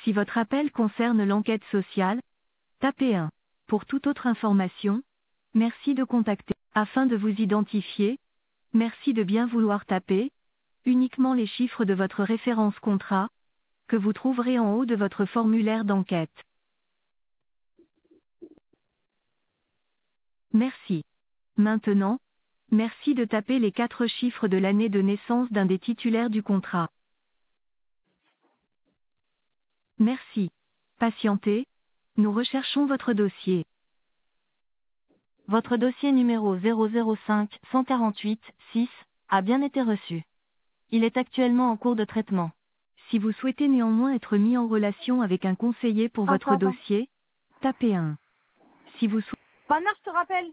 Si votre appel concerne l'enquête sociale, tapez 1. Pour toute autre information, merci de contacter. Afin de vous identifier, merci de bien vouloir taper uniquement les chiffres de votre référence contrat, que vous trouverez en haut de votre formulaire d'enquête. Merci. Maintenant, merci de taper les 4 chiffres de l'année de naissance d'un des titulaires du contrat. Merci. Patientez, nous recherchons votre dossier. Votre dossier numéro 005 148 6 a bien été reçu. Il est actuellement en cours de traitement. Si vous souhaitez néanmoins être mis en relation avec un conseiller pour votre Attends. dossier, tapez 1. Si vous souhaitez... Bernard, je te rappelle.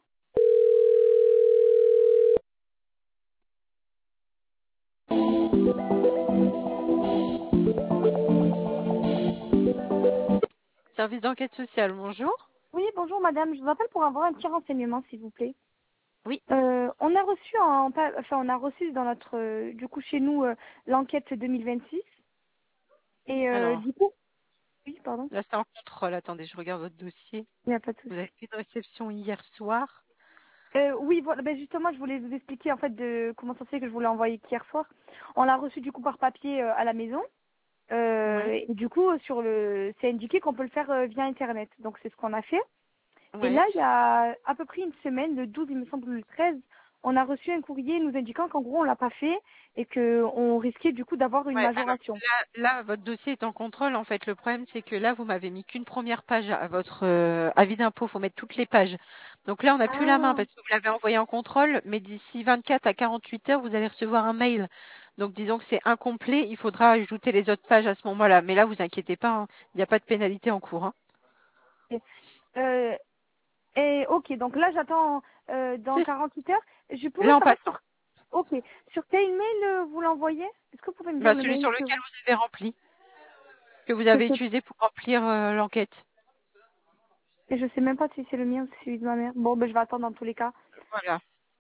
Service d'enquête sociale, bonjour. Oui, bonjour madame, je vous appelle pour avoir un petit renseignement s'il vous plaît. Oui. On a reçu on a reçu dans notre du coup chez nous l'enquête 2026 et Alors, du coup oui pardon, là c'est en contrôle. Attendez, je regarde votre dossier. il n'y a pas de Vous souci. avez fait une réception hier soir. Oui voilà, ben justement je voulais vous expliquer en fait de comment ça se fait que je voulais envoyer qu'hier soir. On l'a reçu du coup par papier à la maison. Oui. Et du coup c'est indiqué qu'on peut le faire via internet. Donc c'est ce qu'on a fait. Et Oui. là, il y a à peu près une semaine, le 12, il me semble, le 13, on a reçu un courrier nous indiquant qu'en gros, on l'a pas fait et qu'on risquait du coup d'avoir une Ouais, alors majoration. là, votre dossier est en contrôle. En fait, le problème, c'est que là, vous m'avez mis qu'une première page à votre avis d'impôt. Il faut mettre toutes les pages. Donc là, on n'a plus la main Ah, parce que vous l'avez envoyé en contrôle, mais d'ici 24 à 48 heures, vous allez recevoir un mail. Donc disons que c'est incomplet. Il faudra ajouter les autres pages à ce moment-là. Mais là, vous inquiétez pas, hein, il n'y a pas de pénalité en cours. Hein. ok. Euh, et ok, donc là, j'attends dans C'est 48 heures. Je pourrais là, on savoir passe. sur, ok, sur quel mail vous l'envoyez? Est-ce que vous pouvez me dire Bah, le celui mail sur que lequel vous, vous avez rempli, que vous que avez c'est- utilisé pour remplir l'enquête. et je sais même pas si c'est le mien ou si c'est celui de ma mère. Bon, ben je vais attendre dans tous les cas. Voilà.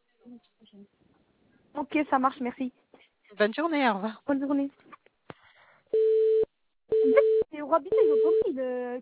Ok, ça marche, merci. Bonne journée, au revoir. Bonne journée. C'est Roi Bita, ils ont pas mis